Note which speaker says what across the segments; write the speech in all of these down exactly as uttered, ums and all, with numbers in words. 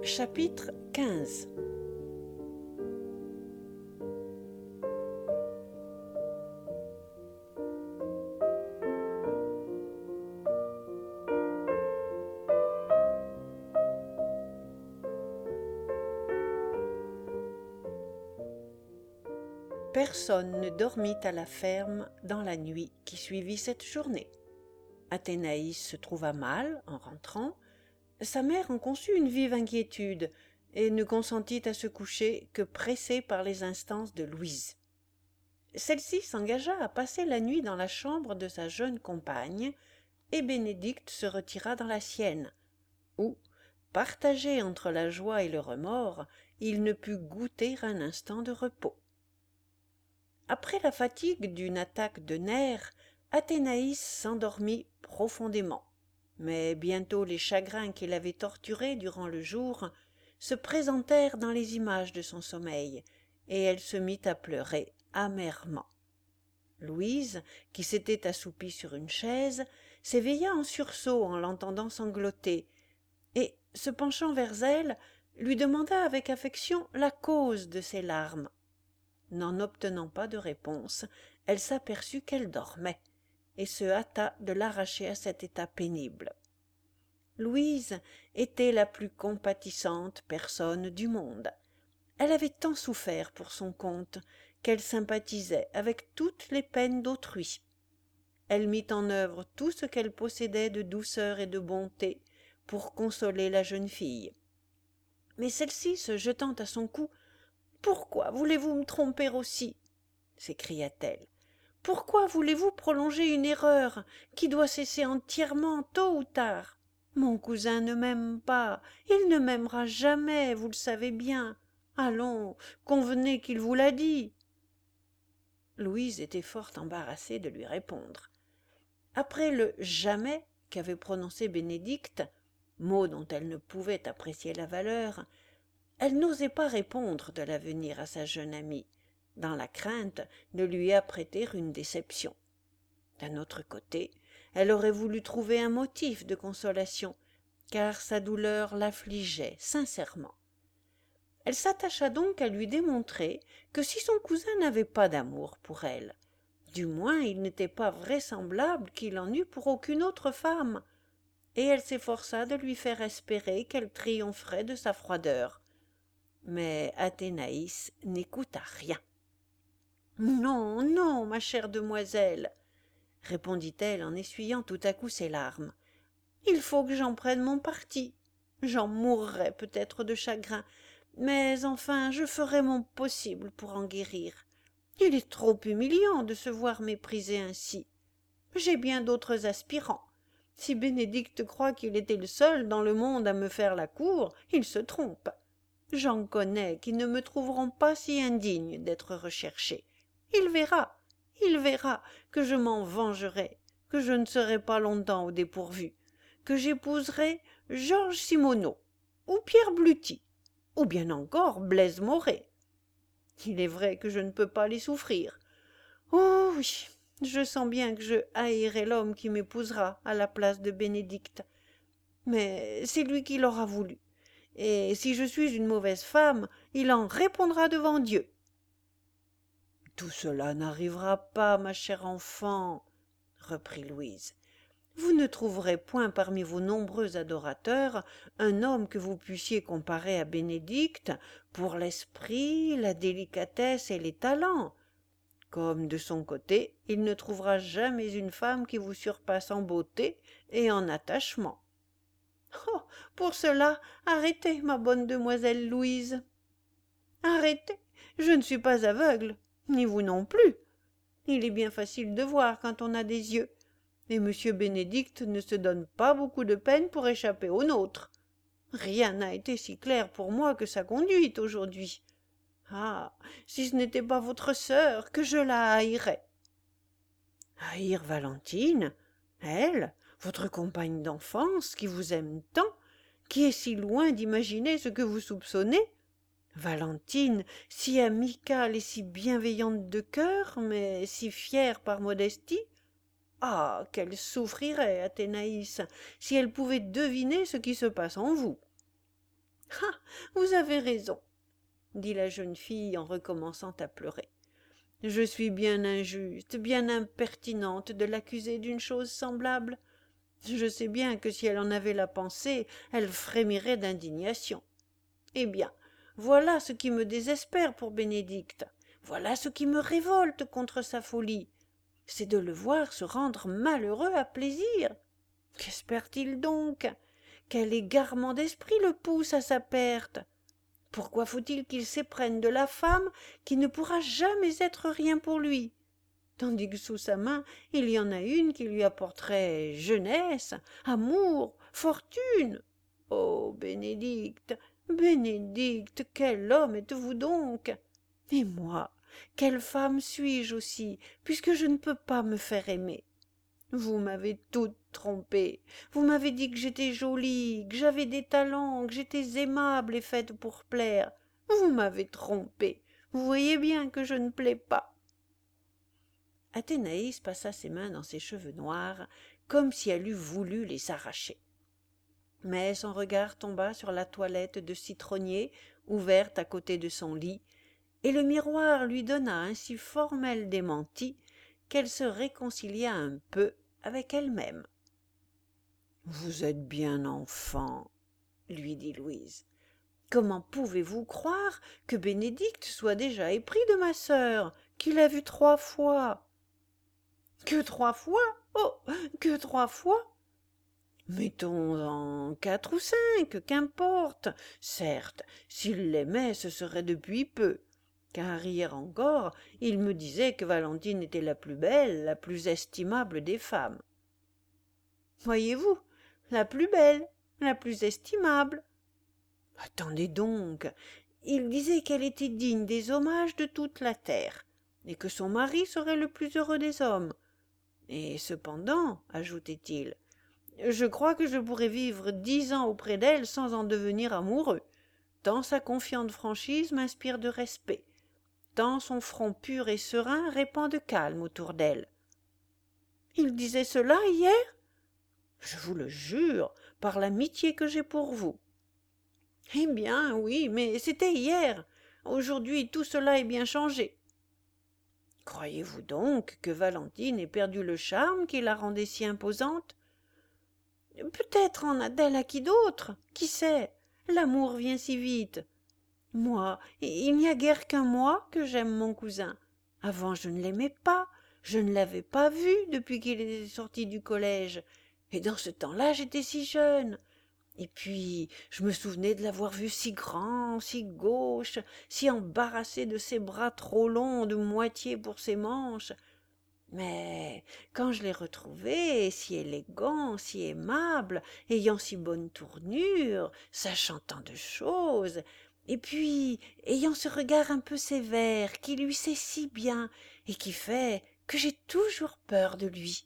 Speaker 1: Chapitre quinze. Personne ne dormit à la ferme dans la nuit qui suivit cette journée. Athénaïs se trouva mal en rentrant. Sa mère en conçut une vive inquiétude et ne consentit à se coucher que pressée par les instances de Louise. Celle-ci s'engagea à passer la nuit dans la chambre de sa jeune compagne, et Bénédicte se retira dans la sienne, où, partagé entre la joie et le remords, il ne put goûter un instant de repos. Après la fatigue d'une attaque de nerfs, Athénaïs s'endormit profondément. Mais bientôt les chagrins qui l'avaient torturée durant le jour se présentèrent dans les images de son sommeil, et elle se mit à pleurer amèrement. Louise, qui s'était assoupie sur une chaise, s'éveilla en sursaut en l'entendant sangloter, et, se penchant vers elle, lui demanda avec affection la cause de ses larmes. N'en obtenant pas de réponse, elle s'aperçut qu'elle dormait, et se hâta de l'arracher à cet état pénible. Louise était la plus compatissante personne du monde. Elle avait tant souffert pour son compte qu'elle sympathisait avec toutes les peines d'autrui. Elle mit en œuvre tout ce qu'elle possédait de douceur et de bonté pour consoler la jeune fille. Mais celle-ci, se jetant à son cou, « Pourquoi voulez-vous me tromper aussi ?» s'écria-t-elle. « Pourquoi voulez-vous prolonger une erreur qui doit cesser entièrement tôt ou tard ? Mon cousin ne m'aime pas, il ne m'aimera jamais, vous le savez bien. Allons, convenez qu'il vous l'a dit. » Louise était fort embarrassée de lui répondre. Après le « jamais » qu'avait prononcé Bénédicte, mot dont elle ne pouvait apprécier la valeur, elle n'osait pas répondre de l'avenir à sa jeune amie, dans la crainte de lui apprêter une déception. D'un autre côté, elle aurait voulu trouver un motif de consolation, car sa douleur l'affligeait sincèrement. Elle s'attacha donc à lui démontrer que si son cousin n'avait pas d'amour pour elle, du moins il n'était pas vraisemblable qu'il en eût pour aucune autre femme, et elle s'efforça de lui faire espérer qu'elle triompherait de sa froideur. Mais Athénaïs n'écouta rien. « Non, non, ma chère demoiselle, » répondit-elle en essuyant tout à coup ses larmes. « Il faut que j'en prenne mon parti. J'en mourrai peut-être de chagrin, mais enfin je ferai mon possible pour en guérir. Il est trop humiliant de se voir méprisé ainsi. J'ai bien d'autres aspirants. Si Bénédicte croit qu'il était le seul dans le monde à me faire la cour, il se trompe. J'en connais qui ne me trouveront pas si indigne d'être recherché. Il verra, il verra que je m'en vengerai, que je ne serai pas longtemps au dépourvu, que j'épouserai Georges Simonot, ou Pierre Bluty, ou bien encore Blaise Moret. Il est vrai que je ne peux pas les souffrir. Oh oui, je sens bien que je haïrai l'homme qui m'épousera à la place de Bénédicte. Mais c'est lui qui l'aura voulu. Et si je suis une mauvaise femme, il en répondra devant Dieu. »« Tout cela n'arrivera pas, ma chère enfant, » reprit Louise. « Vous ne trouverez point parmi vos nombreux adorateurs un homme que vous puissiez comparer à Bénédicte pour l'esprit, la délicatesse et les talents. Comme de son côté, il ne trouvera jamais une femme qui vous surpasse en beauté et en attachement. » Oh, pour cela, arrêtez, ma bonne demoiselle Louise. Arrêtez, je ne suis pas aveugle, ni vous non plus. Il est bien facile de voir quand on a des yeux, et monsieur Bénédicte ne se donne pas beaucoup de peine pour échapper aux nôtres. Rien n'a été si clair pour moi que sa conduite aujourd'hui. Ah, si ce n'était pas votre sœur, que je la haïrais. Haïr Valentine, elle, votre compagne d'enfance, qui vous aime tant, qui est si loin d'imaginer ce que vous soupçonnez, Valentine, si amicale et si bienveillante de cœur, mais si fière par modestie. Ah, qu'elle souffrirait, Athénaïs, si elle pouvait deviner ce qui se passe en vous. Ah, vous avez raison, dit la jeune fille en recommençant à pleurer. Je suis bien injuste, bien impertinente de l'accuser d'une chose semblable. Je sais bien que si elle en avait la pensée, elle frémirait d'indignation. Eh bien, voilà ce qui me désespère pour Bénédicte. Voilà ce qui me révolte contre sa folie. C'est de le voir se rendre malheureux à plaisir. Qu'espère-t-il donc? Quel égarement d'esprit le pousse à sa perte? Pourquoi faut-il qu'il s'éprenne de la femme qui ne pourra jamais être rien pour lui, tandis que sous sa main il y en a une qui lui apporterait jeunesse, amour, fortune? Ô Bénédicte, Bénédicte, quel homme êtes-vous donc? Et moi, quelle femme suis-je aussi, puisque je ne peux pas me faire aimer? Vous m'avez toute trompée. Vous m'avez dit que j'étais jolie, que j'avais des talents, que j'étais aimable et faite pour plaire. Vous m'avez trompée. Vous voyez bien que je ne plais pas. Athénaïs passa ses mains dans ses cheveux noirs, comme si elle eût voulu les arracher. Mais son regard tomba sur la toilette de citronnier ouverte à côté de son lit, et le miroir lui donna un si formel démenti qu'elle se réconcilia un peu avec elle-même. « Vous êtes bien enfant, » lui dit Louise. « Comment pouvez-vous croire que Bénédicte soit déjà épris de ma sœur, qu'il a vue trois fois? »« Que trois fois? Oh, que trois fois? Mettons-en quatre ou cinq, qu'importe. Certes, s'il l'aimait, ce serait depuis peu. Car hier encore, il me disait que Valentine était la plus belle, la plus estimable des femmes. Voyez-vous, la plus belle, la plus estimable. Attendez donc, il disait qu'elle était digne des hommages de toute la terre, et que son mari serait le plus heureux des hommes. Et cependant, ajoutait-il, je crois que je pourrais vivre dix ans auprès d'elle sans en devenir amoureux, tant sa confiante franchise m'inspire de respect, tant son front pur et serein répand de calme autour d'elle. Il disait cela hier? Je vous le jure, par l'amitié que j'ai pour vous. Eh bien, oui, mais c'était hier. Aujourd'hui, tout cela est bien changé. Croyez-vous donc que Valentine ait perdu le charme qui la rendait si imposante? Peut-être en a-t-elle acquis d'autres, qui sait? L'amour vient si vite. Moi, il n'y a guère qu'un mois que j'aime mon cousin. Avant, je ne l'aimais pas, je ne l'avais pas vu depuis qu'il était sorti du collège. Et dans ce temps-là, j'étais si jeune. Et puis, je me souvenais de l'avoir vu si grand, si gauche, si embarrassé de ses bras trop longs de moitié pour ses manches. Mais quand je l'ai retrouvé, si élégant, si aimable, ayant si bonne tournure, sachant tant de choses, et puis ayant ce regard un peu sévère qui lui sait si bien et qui fait que j'ai toujours peur de lui.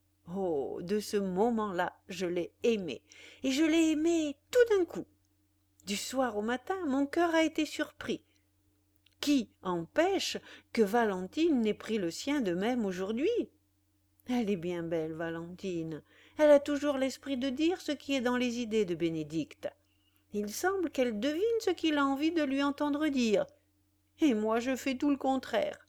Speaker 1: Oh, de ce moment-là, je l'ai aimé, et je l'ai aimé tout d'un coup. Du soir au matin, mon cœur a été surpris. Qui empêche que Valentine n'ait pris le sien de même aujourd'hui? Elle est bien belle, Valentine. Elle a toujours l'esprit de dire ce qui est dans les idées de Bénédicte. Il semble qu'elle devine ce qu'il a envie de lui entendre dire. Et moi, je fais tout le contraire.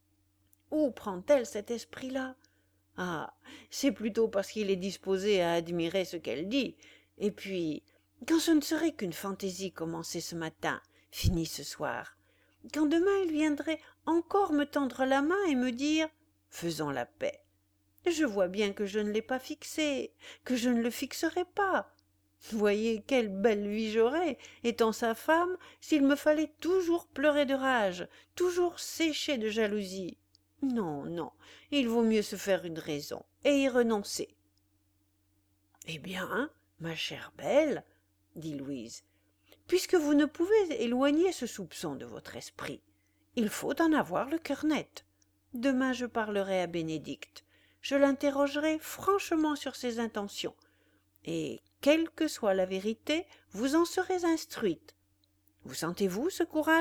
Speaker 1: Où prend-elle cet esprit-là? Ah, c'est plutôt parce qu'il est disposé à admirer ce qu'elle dit. Et puis, quand ce ne serait qu'une fantaisie commencée ce matin, finie ce soir, quand demain il viendrait encore me tendre la main et me dire « Faisons la paix », je vois bien que je ne l'ai pas fixé, que je ne le fixerai pas. Voyez quelle belle vie j'aurais, étant sa femme, s'il me fallait toujours pleurer de rage, toujours sécher de jalousie. Non, non, il vaut mieux se faire une raison et y renoncer. « Eh bien, ma chère belle, dit Louise, puisque vous ne pouvez éloigner ce soupçon de votre esprit, il faut en avoir le cœur net. Demain je parlerai à Bénédicte, je l'interrogerai franchement sur ses intentions, et quelle que soit la vérité, vous en serez instruite. Vous sentez-vous ce courage? »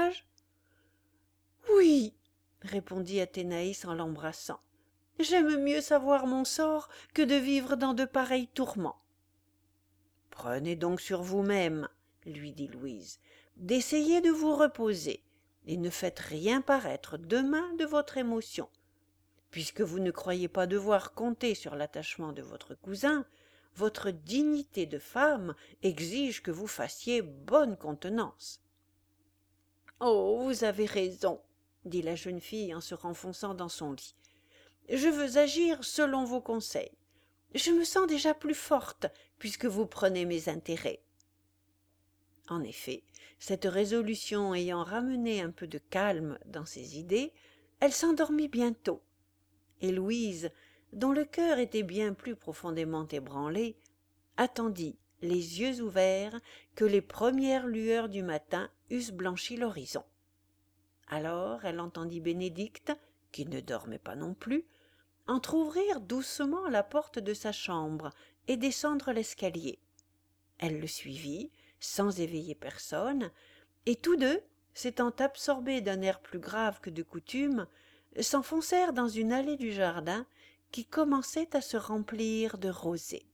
Speaker 1: « Oui, » répondit Athénaïs en l'embrassant. « J'aime mieux savoir mon sort que de vivre dans de pareils tourments. » « Prenez donc sur vous-même, lui dit Louise, d'essayer de vous reposer, et ne faites rien paraître demain de votre émotion. Puisque vous ne croyez pas devoir compter sur l'attachement de votre cousin, votre dignité de femme exige que vous fassiez bonne contenance. « Oh, vous avez raison, » dit la jeune fille en se renfonçant dans son lit. « Je veux agir selon vos conseils. Je me sens déjà plus forte, puisque vous prenez mes intérêts. » En effet, cette résolution ayant ramené un peu de calme dans ses idées, elle s'endormit bientôt. Et Louise, dont le cœur était bien plus profondément ébranlé, attendit, les yeux ouverts, que les premières lueurs du matin eussent blanchi l'horizon. Alors elle entendit Bénédicte, qui ne dormait pas non plus, entr'ouvrir doucement la porte de sa chambre et descendre l'escalier. Elle le suivit, sans éveiller personne, et tous deux, s'étant absorbés d'un air plus grave que de coutume, s'enfoncèrent dans une allée du jardin qui commençait à se remplir de rosée.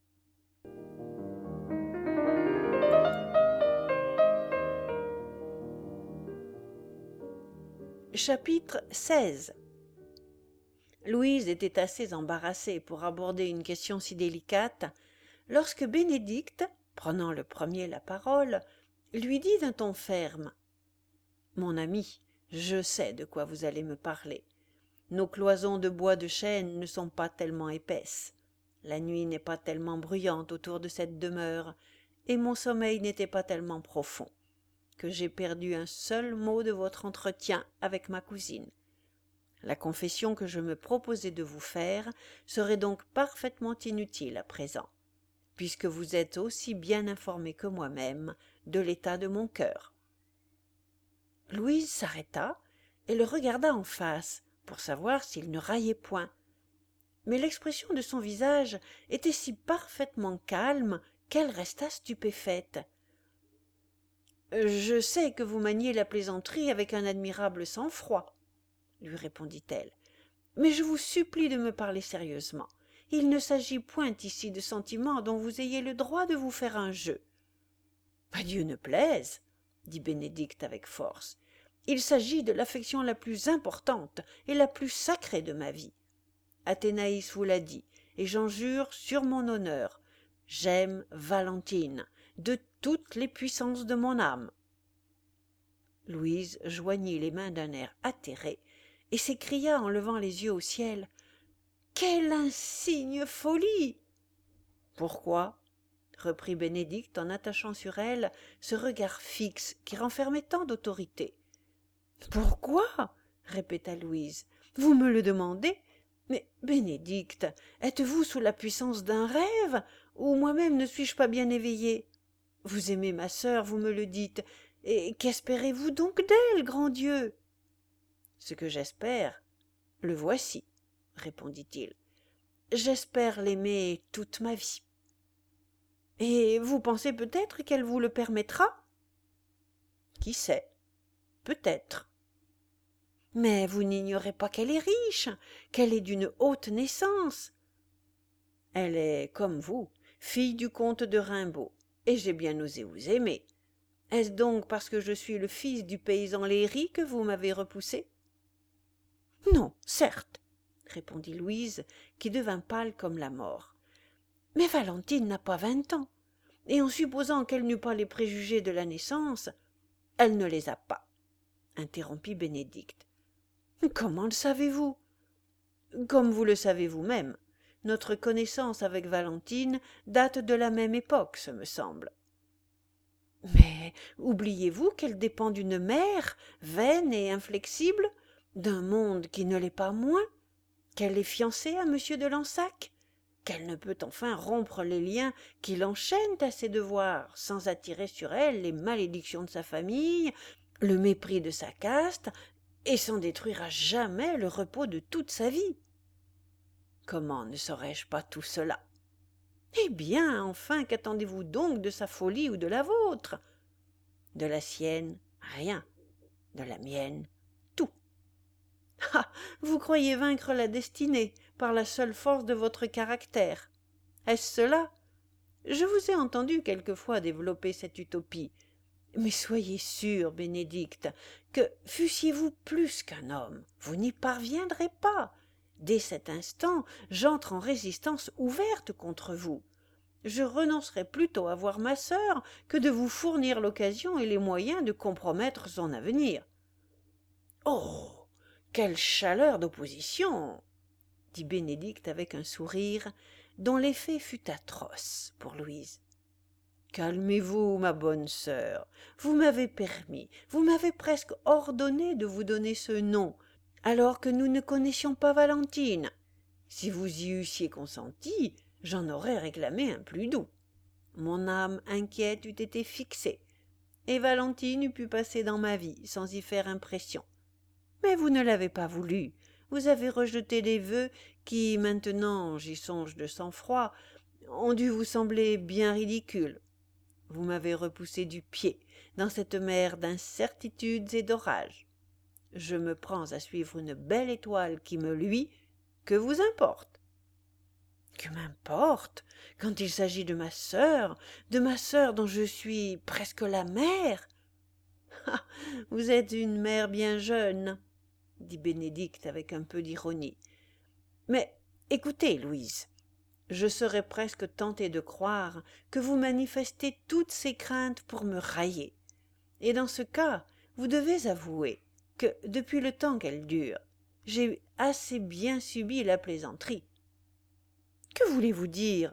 Speaker 1: Chapitre seize. Louise était assez embarrassée pour aborder une question si délicate, lorsque Bénédicte, prenant le premier la parole, lui dit d'un ton ferme: « Mon ami, je sais de quoi vous allez me parler. Nos cloisons de bois de chêne ne sont pas tellement épaisses, la nuit n'est pas tellement bruyante autour de cette demeure, et mon sommeil n'était pas tellement profond, que j'ai perdu un seul mot de votre entretien avec ma cousine. La confession que je me proposais de vous faire serait donc parfaitement inutile à présent, puisque vous êtes aussi bien informé que moi-même de l'état de mon cœur. » Louise s'arrêta et le regarda en face pour savoir s'il ne raillait point. Mais l'expression de son visage était si parfaitement calme qu'elle resta stupéfaite. « Je sais que vous maniez la plaisanterie avec un admirable sang-froid, » lui répondit-elle, « mais je vous supplie de me parler sérieusement. Il ne s'agit point ici de sentiments dont vous ayez le droit de vous faire un jeu. »« Dieu ne plaise, » dit Bénédicte avec force. « Il s'agit de l'affection la plus importante et la plus sacrée de ma vie. Athénaïs vous l'a dit, et j'en jure sur mon honneur. J'aime Valentine, de toutes les puissances de mon âme. » Louise joignit les mains d'un air atterré et s'écria en levant les yeux au ciel: « Quelle insigne folie !»« Pourquoi ?» reprit Bénédicte en attachant sur elle ce regard fixe qui renfermait tant d'autorité. « Pourquoi ?» répéta Louise. « Vous me le demandez ? Mais, Bénédicte, êtes-vous sous la puissance d'un rêve, ou moi-même ne suis-je pas bien éveillée ? Vous aimez ma sœur, vous me le dites, et qu'espérez-vous donc d'elle, grand Dieu ? » « Ce que j'espère, le voici, » répondit-il. « J'espère l'aimer toute ma vie. »« Et vous pensez peut-être qu'elle vous le permettra ? » ?»« Qui sait ? Peut-être. » « Mais vous n'ignorez pas qu'elle est riche, qu'elle est d'une haute naissance. »« Elle est, comme vous, fille du comte de Rimbaud, et j'ai bien osé vous aimer. Est-ce donc parce que je suis le fils du paysan Léry que vous m'avez repoussé ? » « Non, certes, » répondit Louise, qui devint pâle comme la mort. « Mais Valentine n'a pas vingt ans, et en supposant qu'elle n'eût pas les préjugés de la naissance, elle ne les a pas, » interrompit Bénédicte. « Comment le savez-vous ? » ?»« Comme vous le savez vous-même, notre connaissance avec Valentine date de la même époque, ce me semble. »« Mais oubliez-vous qu'elle dépend d'une mère vaine et inflexible, d'un monde qui ne l'est pas moins, qu'elle est fiancée à monsieur de Lansac, qu'elle ne peut enfin rompre les liens qui l'enchaînent à ses devoirs sans attirer sur elle les malédictions de sa famille, le mépris de sa caste, et sans détruire à jamais le repos de toute sa vie. Comment ne saurais-je pas tout cela ? Eh bien, enfin, qu'attendez-vous donc de sa folie ou de la vôtre ? De la sienne, rien. De la mienne, tout. Ah, vous croyez vaincre la destinée par la seule force de votre caractère. Est-ce cela ? Je vous ai entendu quelquefois développer cette utopie. Mais soyez sûr, Bénédicte, que fussiez-vous plus qu'un homme, vous n'y parviendrez pas. Dès cet instant, j'entre en résistance ouverte contre vous. Je renoncerais plutôt à voir ma sœur que de vous fournir l'occasion et les moyens de compromettre son avenir. « Oh, quelle chaleur d'opposition !» dit Bénédicte avec un sourire dont l'effet fut atroce pour Louise. « Calmez-vous, ma bonne sœur, vous m'avez permis, vous m'avez presque ordonné de vous donner ce nom, alors que nous ne connaissions pas Valentine. Si vous y eussiez consenti, j'en aurais réclamé un plus doux. Mon âme inquiète eût été fixée, et Valentine eût pu passer dans ma vie sans y faire impression. Mais vous ne l'avez pas voulu, vous avez rejeté des vœux qui, maintenant j'y songe de sang-froid, ont dû vous sembler bien ridicules. Vous m'avez repoussé du pied dans cette mer d'incertitudes et d'orages. Je me prends à suivre une belle étoile qui me luit, que vous importe? Que m'importe, quand il s'agit de ma sœur, de ma sœur dont je suis presque la mère? Ah, vous êtes une mère bien jeune, dit Bénédicte avec un peu d'ironie. Mais écoutez, Louise, je serais presque tentée de croire que vous manifestez toutes ces craintes pour me railler. Et dans ce cas, vous devez avouer que, depuis le temps qu'elle dure, j'ai assez bien subi la plaisanterie. Que voulez-vous dire?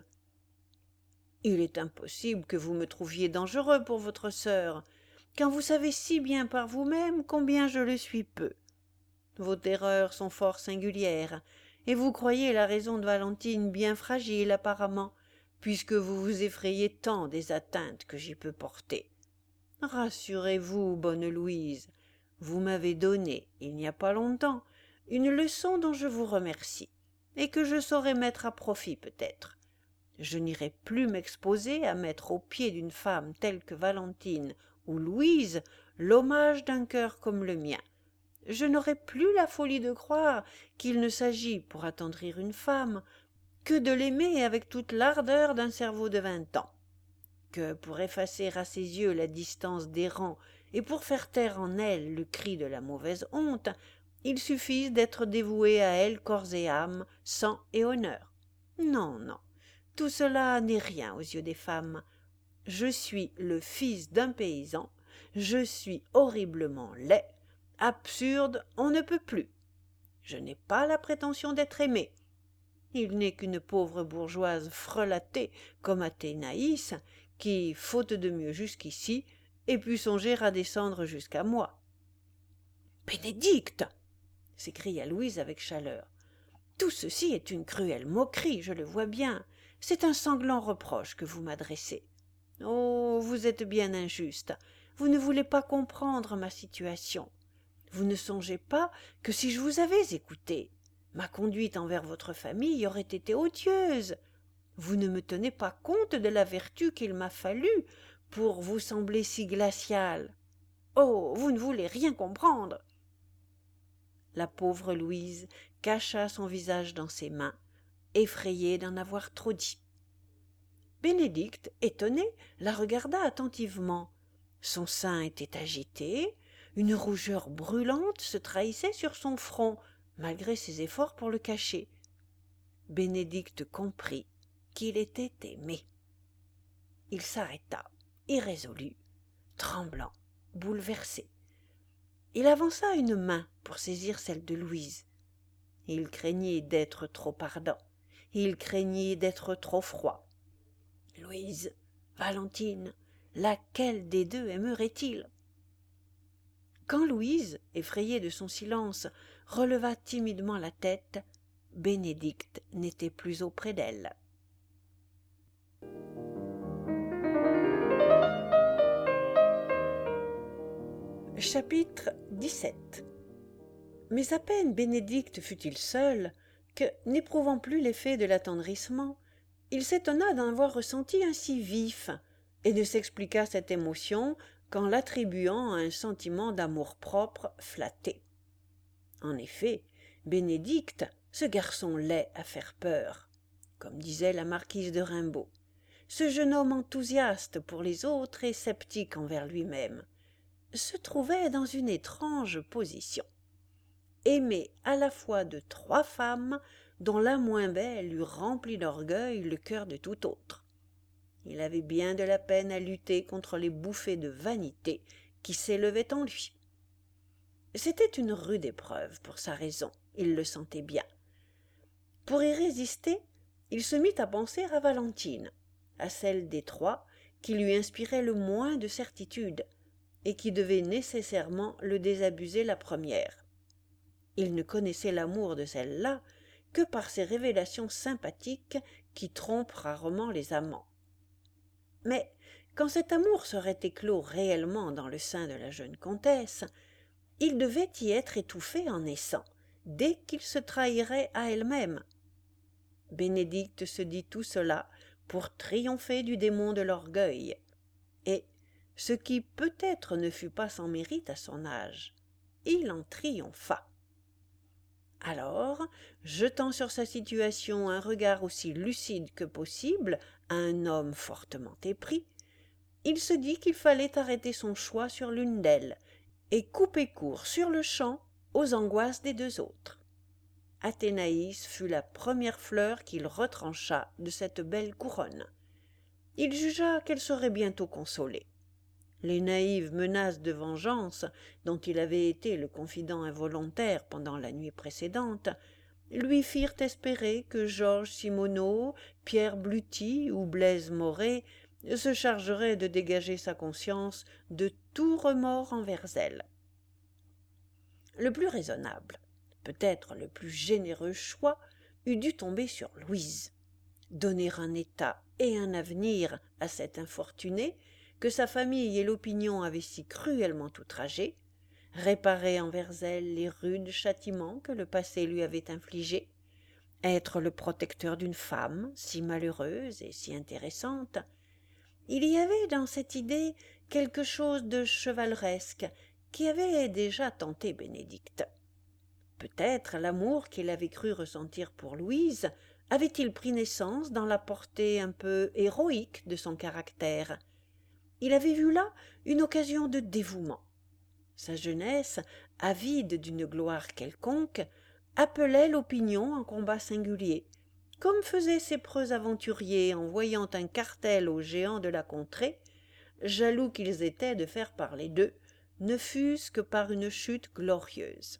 Speaker 1: Il est impossible que vous me trouviez dangereux pour votre sœur, quand vous savez si bien par vous-même combien je le suis peu. Vos terreurs sont fort singulières, et vous croyez la raison de Valentine bien fragile apparemment, puisque vous vous effrayez tant des atteintes que j'y peux porter. Rassurez-vous, bonne Louise, vous m'avez donné, il n'y a pas longtemps, une leçon dont je vous remercie, et que je saurai mettre à profit peut-être. Je n'irai plus m'exposer à mettre aux pieds d'une femme telle que Valentine ou Louise l'hommage d'un cœur comme le mien. Je n'aurai plus la folie de croire qu'il ne s'agit, pour attendrir une femme, que de l'aimer avec toute l'ardeur d'un cerveau de vingt ans, que pour effacer à ses yeux la distance des rangs et pour faire taire en elle le cri de la mauvaise honte, il suffise d'être dévoué à elle corps et âme, sang et honneur. Non, non, tout cela n'est rien aux yeux des femmes. Je suis le fils d'un paysan, je suis horriblement laid, absurde, on ne peut plus. Je n'ai pas la prétention d'être aimée. Il n'est qu'une pauvre bourgeoise frelatée comme Athénaïs qui, faute de mieux jusqu'ici, ait pu songer à descendre jusqu'à moi. « Bénédicte !» s'écria Louise avec chaleur. « Tout ceci est une cruelle moquerie, je le vois bien. C'est un sanglant reproche que vous m'adressez. Oh, vous êtes bien injuste. Vous ne voulez pas comprendre ma situation. Vous ne songez pas que si je vous avais écouté, ma conduite envers votre famille aurait été odieuse. Vous ne me tenez pas compte de la vertu qu'il m'a fallu pour vous sembler si glaciale. Oh, vous ne voulez rien comprendre. » La pauvre Louise cacha son visage dans ses mains, effrayée d'en avoir trop dit. Bénédicte, étonné, la regarda attentivement. Son sein était agité, une rougeur brûlante se trahissait sur son front, malgré ses efforts pour le cacher. Bénédicte comprit qu'il était aimé. Il s'arrêta, irrésolu, tremblant, bouleversé. Il avança une main pour saisir celle de Louise. Il craignait d'être trop ardent, il craignait d'être trop froid. Louise, Valentine, laquelle des deux aimerait-il? Quand Louise, effrayée de son silence, releva timidement la tête, Bénédicte n'était plus auprès d'elle. Chapitre dix-sept. Mais à peine Bénédicte fut-il seul, que, n'éprouvant plus l'effet de l'attendrissement, il s'étonna d'en avoir ressenti un si vif, et ne s'expliqua cette émotion qu'en l'attribuant à un sentiment d'amour-propre flatté. En effet, Bénédicte, ce garçon laid à faire peur, comme disait la marquise de Rimbaud, ce jeune homme enthousiaste pour les autres et sceptique envers lui-même, se trouvait dans une étrange position. Aimé à la fois de trois femmes, dont la moins belle eût rempli d'orgueil le cœur de tout autre. Il avait bien de la peine à lutter contre les bouffées de vanité qui s'élevaient en lui. C'était une rude épreuve pour sa raison, il le sentait bien. Pour y résister, il se mit à penser à Valentine, à celle des trois qui lui inspirait le moins de certitude et qui devait nécessairement le désabusé la première. Il ne connaissait l'amour de celle-là que par ces révélations sympathiques qui trompent rarement les amants. Mais quand cet amour serait éclos réellement dans le sein de la jeune comtesse, il devait y être étouffé en naissant, dès qu'il se trahirait à elle-même. Bénédicte se dit tout cela pour triompher du démon de l'orgueil, et, ce qui peut-être ne fut pas sans mérite à son âge, il en triompha. Alors, jetant sur sa situation un regard aussi lucide que possible à un homme fortement épris, il se dit qu'il fallait arrêter son choix sur l'une d'elles et couper court sur-le-champ aux angoisses des deux autres. Athénaïs fut la première fleur qu'il retrancha de cette belle couronne. Il jugea qu'elle serait bientôt consolée. Les naïves menaces de vengeance dont il avait été le confident involontaire pendant la nuit précédente lui firent espérer que Georges Simonot, Pierre Bluty ou Blaise Moret se chargeraient de dégager sa conscience de tout remords envers elle. Le plus raisonnable, peut-être le plus généreux choix, eût dû tomber sur Louise. Donner un état et un avenir à cette infortunée que sa famille et l'opinion avaient si cruellement outragée, réparer envers elle les rudes châtiments que le passé lui avait infligés, être le protecteur d'une femme si malheureuse et si intéressante. Il y avait dans cette idée quelque chose de chevaleresque qui avait déjà tenté Bénédicte. Peut-être l'amour qu'il avait cru ressentir pour Louise avait-il pris naissance dans la portée un peu héroïque de son caractère. Il avait vu là une occasion de dévouement. Sa jeunesse, avide d'une gloire quelconque, appelait l'opinion en combat singulier, comme faisaient ces preux aventuriers en voyant un cartel aux géants de la contrée, jaloux qu'ils étaient de faire parler d'eux, ne fût-ce que par une chute glorieuse.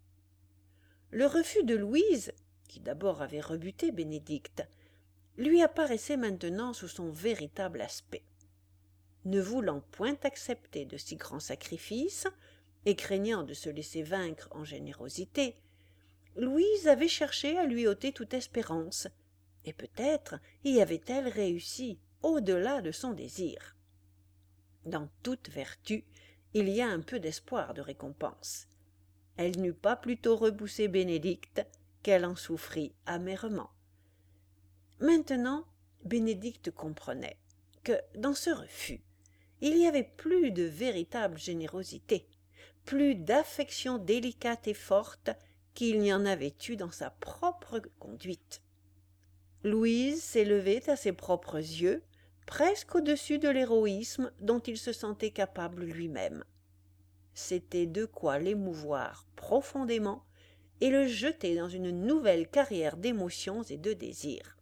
Speaker 1: Le refus de Louise, qui d'abord avait rebuté Bénédicte, lui apparaissait maintenant sous son véritable aspect. Ne voulant point accepter de si grands sacrifices, et craignant de se laisser vaincre en générosité, Louise avait cherché à lui ôter toute espérance, et peut-être y avait-elle réussi au-delà de son désir. Dans toute vertu, il y a un peu d'espoir de récompense. Elle n'eût pas plutôt repoussé Bénédicte qu'elle en souffrit amèrement. Maintenant, Bénédicte comprenait que, dans ce refus, il y avait plus de véritable générosité, plus d'affection délicate et forte qu'il n'y en avait eu dans sa propre conduite. Louise s'élevait à ses propres yeux, presque au-dessus de l'héroïsme dont il se sentait capable lui-même. C'était de quoi l'émouvoir profondément et le jeter dans une nouvelle carrière d'émotions et de désirs.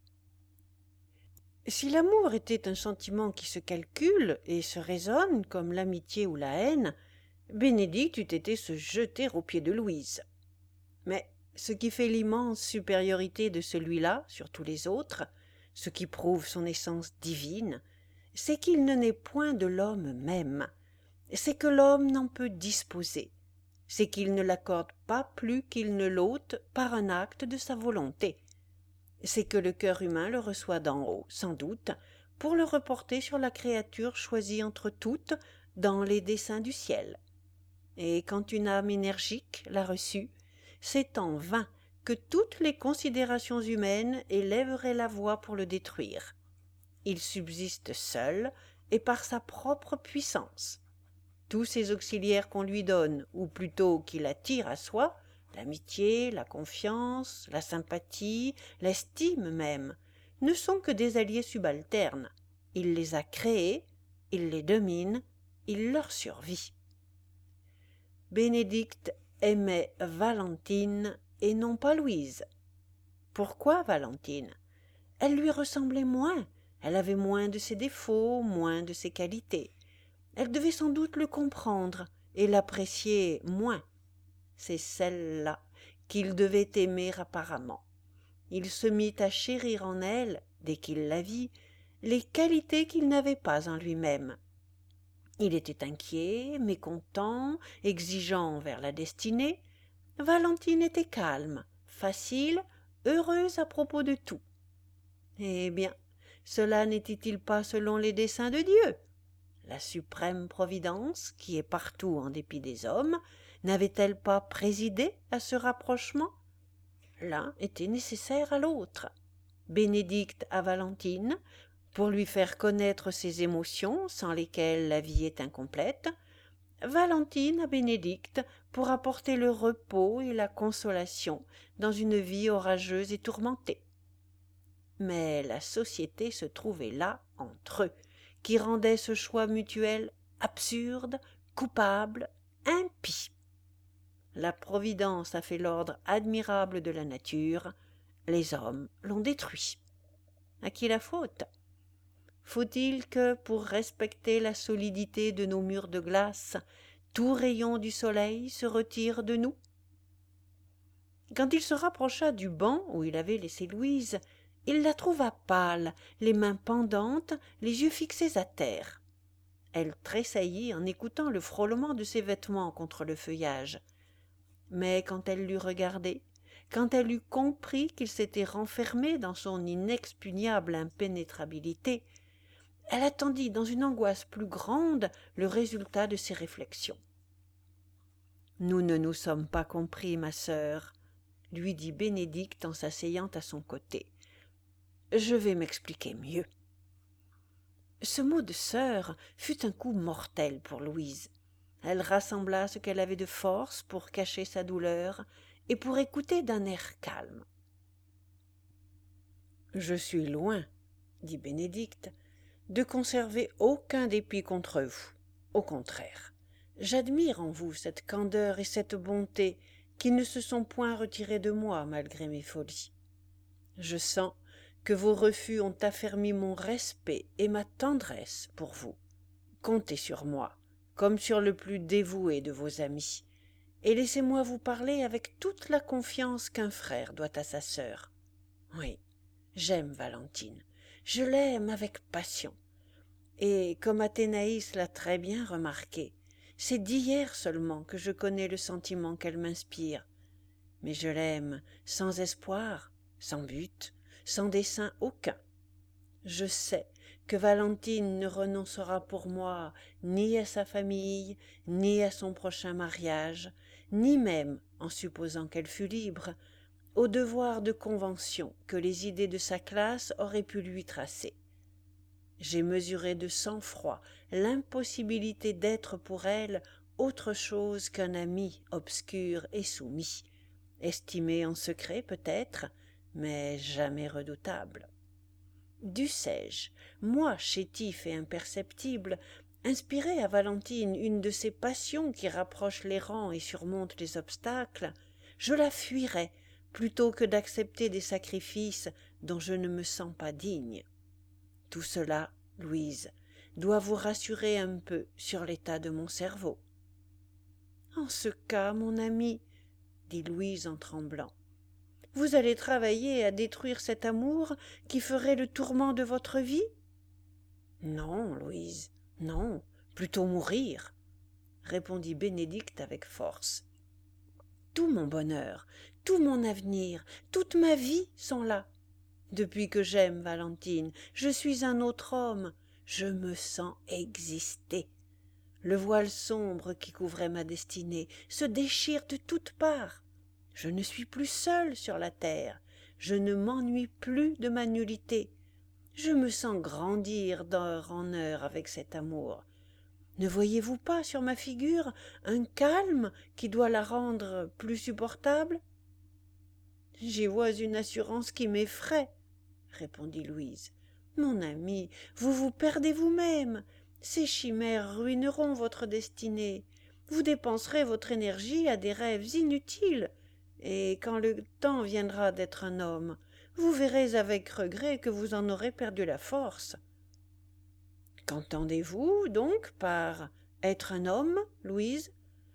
Speaker 1: Si l'amour était un sentiment qui se calcule et se raisonne comme l'amitié ou la haine, Bénédicte eût été se jeter aux pieds de Louise. Mais ce qui fait l'immense supériorité de celui-là sur tous les autres, ce qui prouve son essence divine, c'est qu'il ne naît point de l'homme même, c'est que l'homme n'en peut disposer, c'est qu'il ne l'accorde pas plus qu'il ne l'ôte par un acte de sa volonté, c'est que le cœur humain le reçoit d'en haut, sans doute, pour le reporter sur la créature choisie entre toutes dans les desseins du ciel. Et quand une âme énergique l'a reçu, c'est en vain que toutes les considérations humaines élèveraient la voix pour le détruire. Il subsiste seul et par sa propre puissance. Tous ces auxiliaires qu'on lui donne, ou plutôt qu'il attire à soi, l'amitié, la confiance, la sympathie, l'estime même, ne sont que des alliés subalternes. Il les a créés, il les domine, il leur survit. Bénédicte aimait Valentine et non pas Louise. Pourquoi Valentine? Elle lui ressemblait moins, elle avait moins de ses défauts, moins de ses qualités. Elle devait sans doute le comprendre et l'apprécier moins. C'est celle-là qu'il devait aimer apparemment. Il se mit à chérir en elle, dès qu'il la vit, les qualités qu'il n'avait pas en lui-même. Il était inquiet, mécontent, exigeant envers la destinée. Valentine était calme, facile, heureuse à propos de tout. Eh bien, cela n'était-il pas selon les desseins de Dieu? La suprême providence, qui est partout en dépit des hommes, n'avait-elle pas présidé à ce rapprochement? L'un était nécessaire à l'autre. Bénédicte à Valentine, pour lui faire connaître ses émotions sans lesquelles la vie est incomplète, Valentine à Bénédicte pour apporter le repos et la consolation dans une vie orageuse et tourmentée. Mais la société se trouvait là entre eux, qui rendait ce choix mutuel absurde, coupable, impie. La Providence a fait l'ordre admirable de la nature, les hommes l'ont détruit. À qui la faute? Faut-il que, pour respecter la solidité de nos murs de glace, tout rayon du soleil se retire de nous? Quand il se rapprocha du banc où il avait laissé Louise, il la trouva pâle, les mains pendantes, les yeux fixés à terre. Elle tressaillit en écoutant le frôlement de ses vêtements contre le feuillage. Mais quand elle l'eut regardé, quand elle eut compris qu'il s'était renfermé dans son inexpugnable impénétrabilité, elle attendit dans une angoisse plus grande le résultat de ses réflexions. « Nous ne nous sommes pas compris, ma sœur, » lui dit Bénédicte en s'asseyant à son côté. « Je vais m'expliquer mieux. » Ce mot de sœur fut un coup mortel pour Louise. Elle rassembla ce qu'elle avait de force pour cacher sa douleur et pour écouter d'un air calme. « Je suis loin, » dit Bénédicte, « de conserver aucun dépit contre vous. Au contraire, j'admire en vous cette candeur et cette bonté qui ne se sont point retirées de moi malgré mes folies. Je sens que vos refus ont affermi mon respect et ma tendresse pour vous. Comptez sur moi, comme sur le plus dévoué de vos amis, et laissez-moi vous parler avec toute la confiance qu'un frère doit à sa sœur. Oui, j'aime Valentine, je l'aime avec passion, et comme Athénaïs l'a très bien remarqué, c'est d'hier seulement que je connais le sentiment qu'elle m'inspire, mais je l'aime sans espoir, sans but, sans dessein aucun. Je sais que Valentine ne renoncera pour moi ni à sa famille, ni à son prochain mariage, ni même, en supposant qu'elle fût libre, au devoir de convention que les idées de sa classe auraient pu lui tracer. J'ai mesuré de sang-froid l'impossibilité d'être pour elle autre chose qu'un ami obscur et soumis, estimé en secret peut-être, mais jamais redoutable. Dussé-je, moi chétif et imperceptible, inspirer à Valentine une de ces passions qui rapprochent les rangs et surmontent les obstacles, je la fuirais plutôt que d'accepter des sacrifices dont je ne me sens pas digne. Tout cela, Louise, doit vous rassurer un peu sur l'état de mon cerveau. « En ce cas, mon amie, » dit Louise en tremblant, « vous allez travailler à détruire cet amour qui ferait le tourment de votre vie? » « Non, Louise, non, plutôt mourir, » répondit Bénédicte avec force. « Tout mon bonheur, tout mon avenir, toute ma vie sont là. Depuis que j'aime Valentine, je suis un autre homme, je me sens exister. Le voile sombre qui couvrait ma destinée se déchire de toutes parts. Je ne suis plus seule sur la terre, je ne m'ennuie plus de ma nullité. Je me sens grandir d'heure en heure avec cet amour. Ne voyez-vous pas sur ma figure un calme qui doit la rendre plus supportable? » « J'y vois une assurance qui m'effraie, » répondit Louise. « Mon ami, vous vous perdez vous-même. Ces chimères ruineront votre destinée. Vous dépenserez votre énergie à des rêves inutiles. Et quand le temps viendra d'être un homme, vous verrez avec regret que vous en aurez perdu la force. Qu'entendez-vous donc par être un homme, Louise?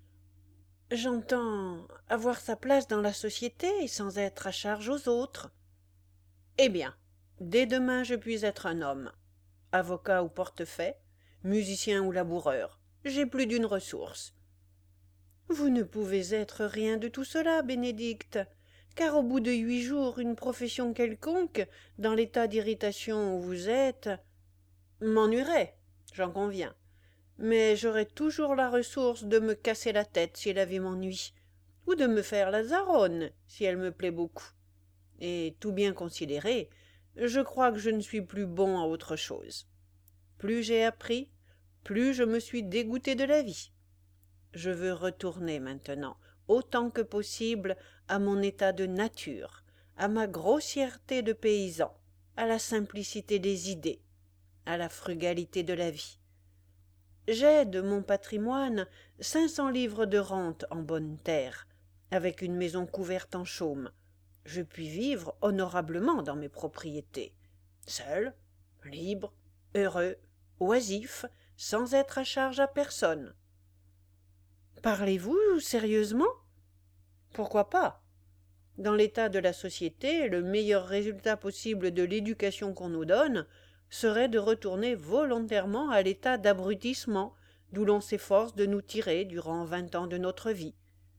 Speaker 1: J'entends avoir sa place dans la société sans être à charge aux autres. Eh bien, dès demain je puis être un homme, avocat ou portefaix, musicien ou laboureur. J'ai plus d'une ressource. Vous ne pouvez être rien de tout cela, Bénédicte, car au bout de huit jours, une profession quelconque, dans l'état d'irritation où vous êtes, m'ennuierait, j'en conviens. Mais j'aurai toujours la ressource de me casser la tête si la vie m'ennuie, ou de me faire la zaronne si elle me plaît beaucoup. Et tout bien considéré, je crois que je ne suis plus bon à autre chose. Plus j'ai appris, plus je me suis dégoûté de la vie. Je veux retourner maintenant, autant que possible, à mon état de nature, à ma grossièreté de paysan, à la simplicité des idées, à la frugalité de la vie. J'ai de mon patrimoine cinq cents livres de rente en bonne terre, avec une maison couverte en chaume. Je puis vivre honorablement dans mes propriétés, seul, libre, heureux, oisif, sans être à charge à personne. Parlez-vous sérieusement? Pourquoi pas? Dans l'état de la société, le meilleur résultat possible de l'éducation qu'on nous donne serait de retourner volontairement à l'état d'abrutissement d'où l'on s'efforce de nous tirer durant vingt ans de notre vie.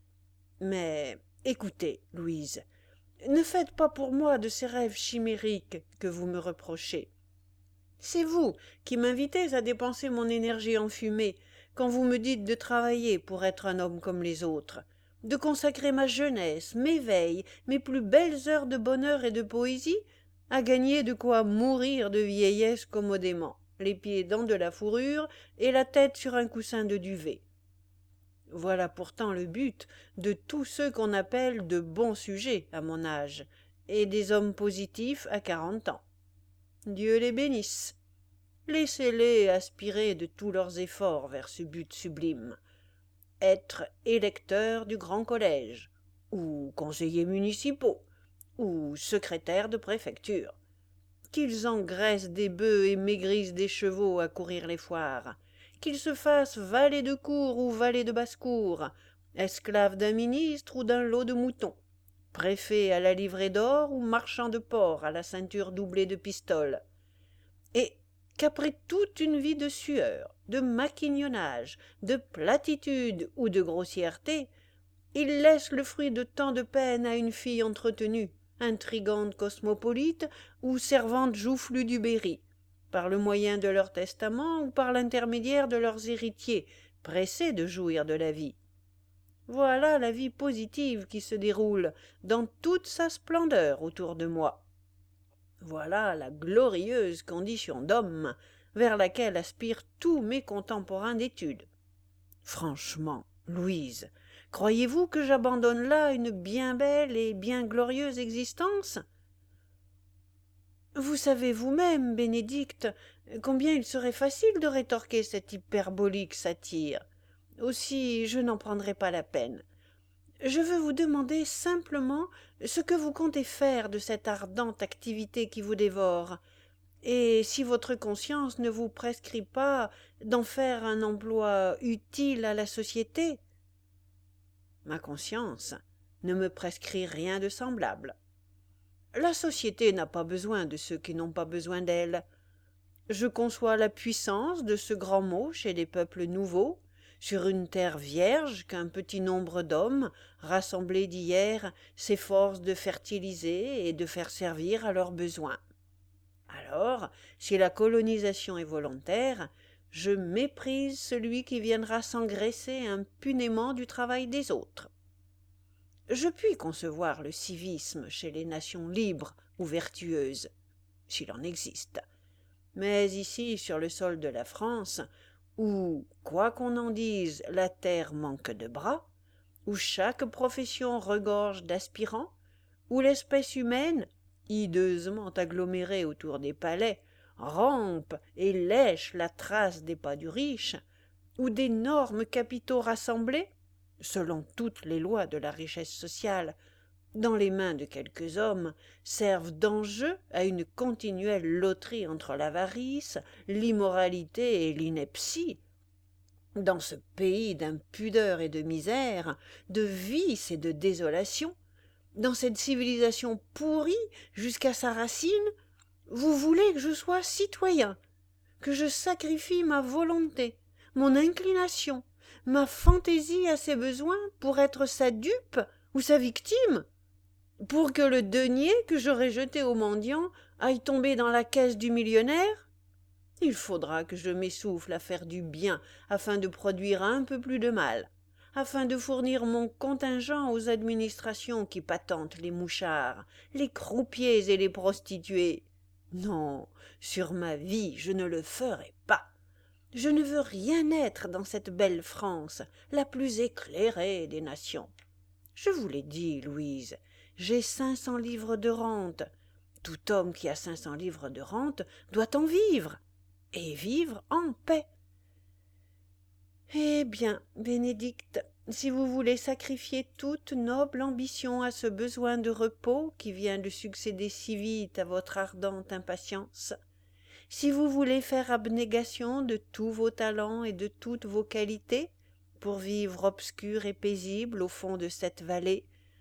Speaker 1: Mais écoutez, Louise, ne faites pas pour moi de ces rêves chimériques que vous me reprochez. C'est vous qui m'invitez à dépenser mon énergie en fumée quand vous me dites de travailler pour être un homme comme les autres, de consacrer ma jeunesse, mes veilles, mes plus belles heures de bonheur et de poésie à gagner de quoi mourir de vieillesse commodément, les pieds dans de la fourrure et la tête sur un coussin de duvet. Voilà pourtant le but de tous ceux qu'on appelle de bons sujets à mon âge, et des hommes positifs à quarante ans. Dieu les bénisse. Laissez-les aspirer de tous leurs efforts vers ce but sublime. Être électeurs du grand collège, ou conseillers municipaux, ou secrétaires de préfecture. Qu'ils engraissent des bœufs et maigrissent des chevaux à courir les foires, qu'ils se fassent valets de cour ou valets de basse-cour, esclaves d'un ministre ou d'un lot de moutons, préfet à la livrée d'or ou marchand de porc à la ceinture doublée de pistoles, et qu'après toute une vie de sueur, de maquignonnage, de platitude ou de grossièreté, ils laissent le fruit de tant de peine à une fille entretenue, intrigante cosmopolite ou servante joufflue du Berry, par le moyen de leur testament ou par l'intermédiaire de leurs héritiers, pressés de jouir de la vie. Voilà la vie positive qui se déroule dans toute sa splendeur autour de moi. Voilà la glorieuse condition d'homme vers laquelle aspirent tous mes contemporains d'études. Franchement, Louise, croyez-vous que j'abandonne là une bien belle et bien glorieuse existence? Vous savez vous-même, Bénédicte, combien il serait facile de rétorquer cette hyperbolique satire. Aussi, je n'en prendrai pas la peine. Je veux vous demander simplement ce que vous comptez faire de cette ardente activité qui vous dévore, et si votre conscience ne vous prescrit pas d'en faire un emploi utile à la société. Ma conscience ne me prescrit rien de semblable. La société n'a pas besoin de ceux qui n'ont pas besoin d'elle. Je conçois la puissance de ce grand mot chez les peuples nouveaux, sur une terre vierge qu'un petit nombre d'hommes, rassemblés d'hier, s'efforcent de fertiliser et de faire servir à leurs besoins. Alors, si la colonisation est volontaire, je méprise celui qui viendra s'engraisser impunément du travail des autres. Je puis concevoir le civisme chez les nations libres ou vertueuses, s'il en existe. Mais ici, sur le sol de la France, où, quoi qu'on en dise, la terre manque de bras, où chaque profession regorge d'aspirants, où l'espèce humaine, hideusement agglomérée autour des palais, rampent et lèchent la trace des pas du riche, où d'énormes capitaux rassemblés, selon toutes les lois de la richesse sociale, dans les mains de quelques hommes, servent d'enjeu à une continuelle loterie entre l'avarice, l'immoralité et l'ineptie. Dans ce pays d'impudeur et de misère, de vice et de désolation, dans cette civilisation pourrie jusqu'à sa racine, vous voulez que je sois citoyen, que je sacrifie ma volonté, mon inclination, ma fantaisie à ses besoins pour être sa dupe ou sa victime, pour que le denier que j'aurais jeté au mendiant aille tomber dans la caisse du millionnaire? Il faudra que je m'essouffle à faire du bien afin de produire un peu plus de mal, afin de fournir mon contingent aux administrations qui patentent les mouchards, les croupiers et les prostituées. Non, sur ma vie, je ne le ferai pas. Je ne veux rien être dans cette belle France, la plus éclairée des nations. Je vous l'ai dit, Louise, j'ai cinq cents livres de rente. Tout homme qui a cinq cents livres de rente doit en vivre, et vivre en paix. Eh bien, Bénédicte, si vous voulez sacrifier toute noble ambition à ce besoin de repos qui vient de succéder si vite à votre ardente impatience, si vous voulez faire abnégation de tous vos talents et de toutes vos qualités pour vivre obscur et paisible au fond de cette vallée,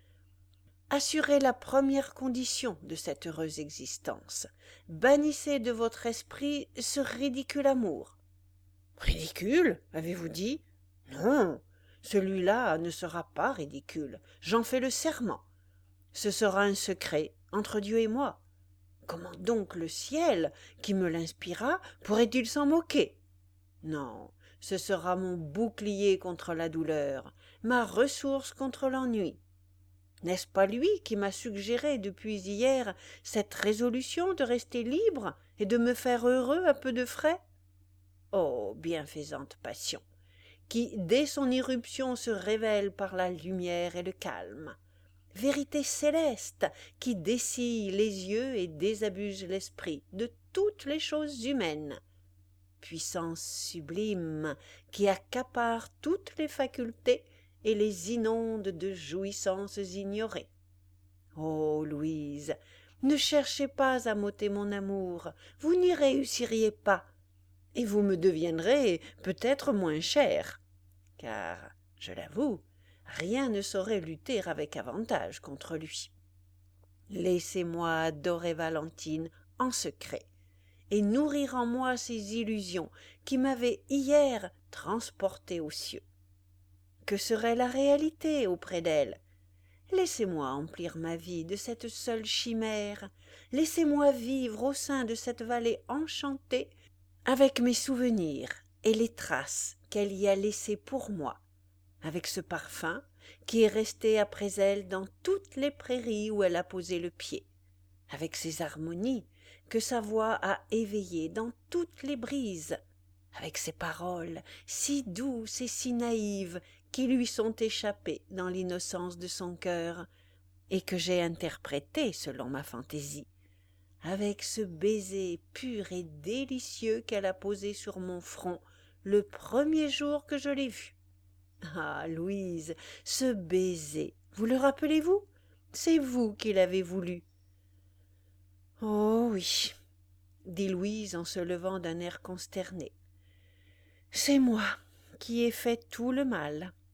Speaker 1: assurez la première condition de cette heureuse existence. Bannissez de votre esprit ce ridicule amour. Ridicule, avez-vous dit? Non, celui-là ne sera pas ridicule, j'en fais le serment. Ce sera un secret entre Dieu et moi. Comment donc le ciel, qui me l'inspira, pourrait-il s'en moquer? Non, ce sera mon bouclier contre la douleur, ma ressource contre l'ennui. N'est-ce pas lui qui m'a suggéré depuis hier cette résolution de rester libre et de me faire heureux à peu de frais? Ô bienfaisante passion, qui dès son irruption se révèle par la lumière et le calme, vérité céleste qui dessille les yeux et désabuse l'esprit de toutes les choses humaines, puissance sublime qui accapare toutes les facultés et les inonde de jouissances ignorées. Ô Louise, ne cherchez pas à m'ôter mon amour, vous n'y réussiriez pas, et vous me deviendrez peut-être moins chère, car, je l'avoue, rien ne saurait lutter avec avantage contre lui. Laissez-moi adorer Valentine en secret, et nourrir en moi ces illusions qui m'avaient hier transporté aux cieux. Que serait la réalité auprès d'elle? Laissez-moi emplir ma vie de cette seule chimère, laissez-moi vivre au sein de cette vallée enchantée avec mes souvenirs et les traces qu'elle y a laissées pour moi, avec ce parfum qui est resté après elle dans toutes les prairies où elle a posé le pied, avec ces harmonies que sa voix a éveillées dans toutes les brises, avec ces paroles si douces et si naïves qui lui sont échappées dans l'innocence de son cœur et que j'ai interprétées selon ma fantaisie, avec ce baiser pur et délicieux qu'elle a posé sur mon front le premier jour que je l'ai vue. Ah, Louise, ce baiser, vous le rappelez-vous? C'est vous qui l'avez voulu. Oh oui, dit Louise en se levant d'un air consterné. C'est moi qui ai fait tout le mal.